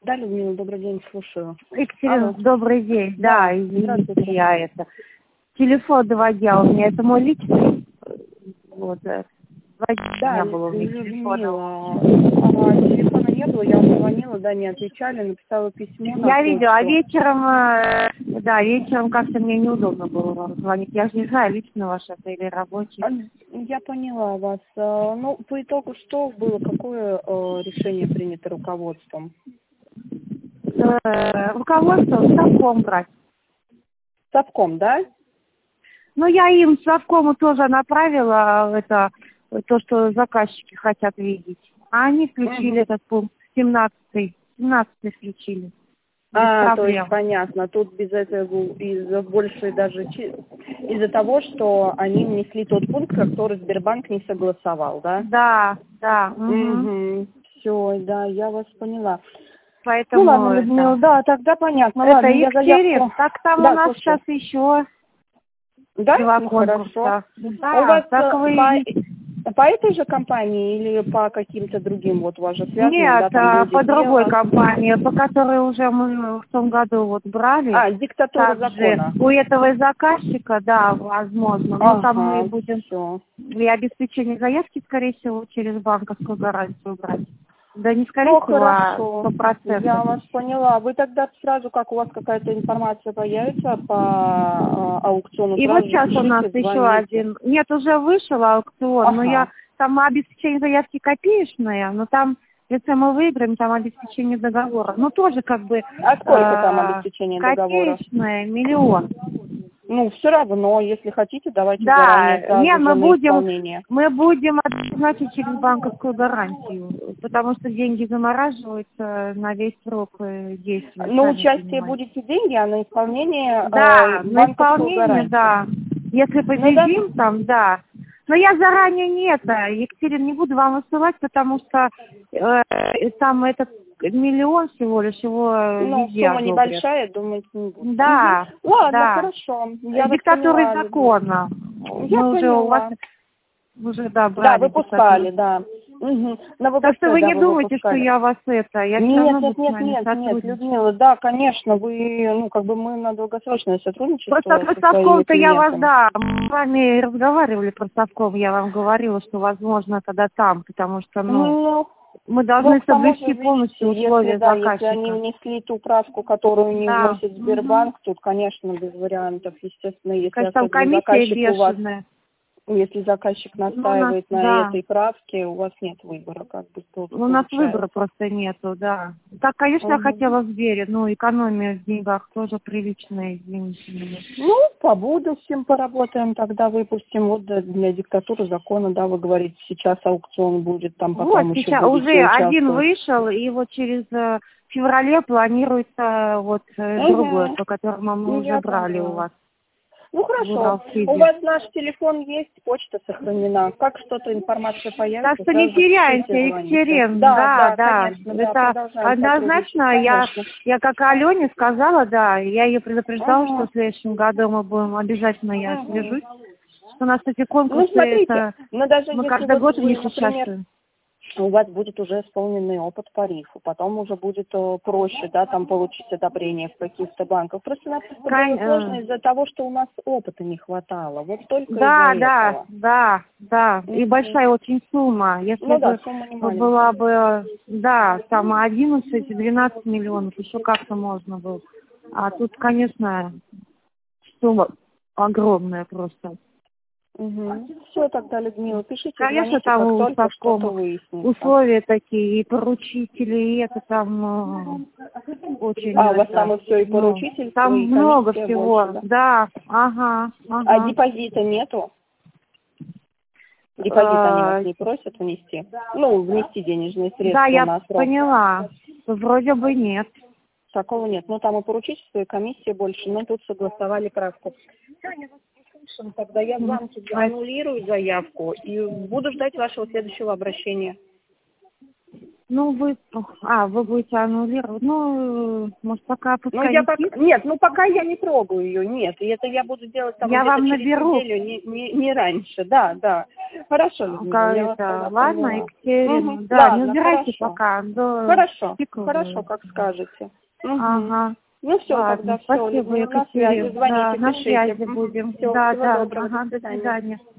Да, Людмила, добрый день, слушаю. Екатерина, Алло. добрый день. Да, извините, Здравствуйте. я это. Телефон доводя, у меня это мой личный. Вот, у Да, меня было у меня телефона. Людмила, телефона не было, я вам звонила, да, не отвечали, написала письмо на Я видела, а почту. вечером как-то мне неудобно было вам звонить. Я же не знаю, лично ваш это или рабочий. Я поняла вас. Ну, по итогу что было, какое решение принято руководством? Руководство совком брать. Совком, да? Ну, я им совкому тоже направила то, что заказчики хотят видеть. А они включили этот пункт, 17-й включили. То есть понятно. Тут без этого из-за большей даже из-за того, что они внесли тот пункт, который Сбербанк не согласовал, да? Да. Угу. Все, да, я вас поняла. Поэтому Ну ладно, Людмила, да, тогда понятно. это Ладно, я заявку. Так там Да, у нас слушаю. сейчас еще Да? 2 Ну, конкурса. хорошо. Да, А у вас так вы... по этой же компании или по каким-то другим, вот у вас же связанным, Нет, да, там по люди другой дела? компании, по которой уже мы в том году вот брали. Диктатура Также закона. у этого заказчика, да, возможно. Но там мы будем Все. и обеспечение заявки, скорее всего, через банковскую гарантию брать. Да не скорее Ну, всего, а хорошо. 100%. Я вас поняла. Вы тогда сразу, как у вас какая-то информация появится по аукциону, И сразу вот же сейчас у нас пишите, еще звоните. один. Нет, уже вышел аукцион, но там обеспечение заявки копеечное, но там, если мы выиграем, там обеспечение договора. Ну, тоже как бы А сколько там обеспечение договора? копеечное, 1 миллион. Ну, все равно, если хотите, давайте Да, заранее сразу нет, же на исполнение. мы будем значит через банковскую гарантию, потому что деньги замораживаются на весь срок действия. На сами участие понимаете. будете деньги, а на исполнение Да, на банковскую исполнение, гарантию. да. Если победим, там, да. Но я заранее Екатерина, не буду вам высылать, потому что там этот 1 миллион всего лишь его везде Сумма одобрят. небольшая, думаете, не будет. Да, Ладно, да. хорошо. Я вас Диктатура поняла. закона. Я Мы уже у вас поняла. брали. Да, выпускали, диктатуру. да. Угу. На ВПС, Так что вы да, не вы думайте, что выпускали. я вас я все равно буду с вами Нет, сотрудничать. Людмила, да, конечно, вы, мы на долгосрочное сотрудничество Просто про со своими Совком-то я вас, клиентами. мы с вами разговаривали про Совком, я вам говорила, что возможно тогда там, потому что, мы должны К тому же, соблюсти полностью видите, условия если заказчика. они внесли ту правку, которую не Да. вносит Сбербанк, тут, конечно, без вариантов, естественно, если Конечно, там особенно комиссия заказчик у вас, бешеная. если заказчик настаивает на Да. этой правке, у вас нет выбора, как бы тут У нас получается. выбора просто нету, да. Так, конечно, я хотела в Сбере, экономия в деньгах тоже приличная, извините меня. По будущем поработаем, тогда выпустим вот для диктатуры закона, да, вы говорите, сейчас аукцион будет, там потом Вот, еще сейчас будете уже один участвовать. вышел, и вот через феврале планируется другой, по которому мы уже брали у вас. Хорошо. У вас наш телефон есть, почта сохранена. Как что-то информация появится, Так что не теряйте, Екатерина. Да. Конечно, Это однозначно, я как Алене сказала, да, я ее предупреждала, что в следующем году мы будем, обязательно я свяжусь, что у нас эти конкурсы, смотрите, даже мы если каждый год в них например, участвуем. у вас будет уже исполненный опыт по РИФу, потом уже будет проще, да, там получить одобрение в каких-то банках. Просто нас было сложно из-за того, что у нас опыта не хватало. Вот только из-за этого. Да. И большая очень сумма. Если бы сумма не маленькая. была бы, там 11-12 миллионов, еще как-то можно было. А тут, конечно, сумма огромная просто. Все тогда, Людмила, пишите, Конечно, звоните, там у как только что-то Совкома выяснится. условия такие, и поручители, и это там очень... у вас там и все, и поручительство, там и много комиссия всего, больше, да, ага. А депозита нету? Депозит они вас не просят внести? Внести денежные средства на срок. Да, я поняла. Вроде бы нет. Такого нет. Там и поручительство, и комиссия больше, но тут согласовали правку. Тогда я вам аннулирую заявку и буду ждать вашего следующего обращения. Ну, вы будете аннулировать. Ну, может, пока пускай летит. Нет, пока я не трогаю ее, нет. И это я буду делать там я где-то вам через наберу. неделю, не раньше. Да. Хорошо, Людмила, Ладно, Екатерина. Угу. Да, Ладно, не убирайте хорошо. пока. Хорошо, как скажете. Угу. Ага. Ну все, Ладно, тогда все, спасибо, Людмила, на Екатерина. связи, звоните, Да, на пишите. связи будем. Всего Да, доброго, ага, до до свидания.